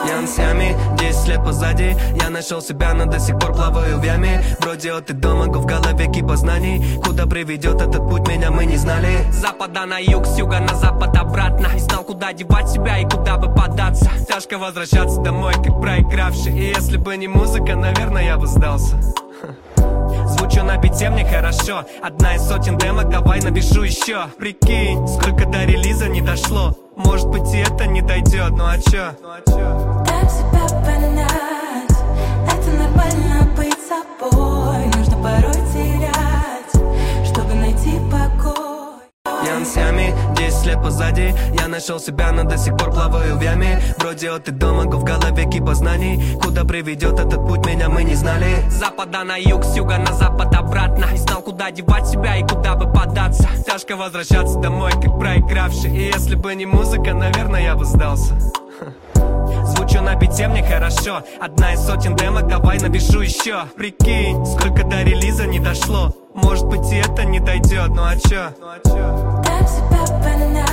Я на Сиаме, 10 лет позади. Я нашел себя, но до сих пор плаваю в яме. Вроде от и до могу в голове кипа знаний. Куда приведет этот путь, меня мы не знали. С запада на юг, с юга на запад обратно. Не знал, куда девать себя и куда бы податься. Тяжко возвращаться домой, как проигравший. И если бы не музыка, наверное, я бы сдался. Звучу на бите, мне хорошо. Одна из сотен демок, давай напишу еще. Прикинь, сколько до релиза не дошло. Может быть и это не дойдет, ну а чё? Дай себя понять, это нормально быть собой. Нужно порой терять, чтобы найти покой. Я на Сиаме, 10 лет позади. Я нашел себя, но до сих пор плаваю в яме. Вроде от и до могу в голове кипа знаний. Куда приведет этот путь, меня мы не знали. С запада на юг, с юга на запад обратно. Не знал, куда девать себя и куда бы податься. Тяжко возвращаться домой, как проигравший. И если бы не музыка, наверное, я бы сдался. Звучу на бите, мне хорошо. Одна из сотен демок, давай напишу еще. Прикинь, сколько до релиза не дошло. Может быть и это не дойдет, ну а чё? Дай себя понять.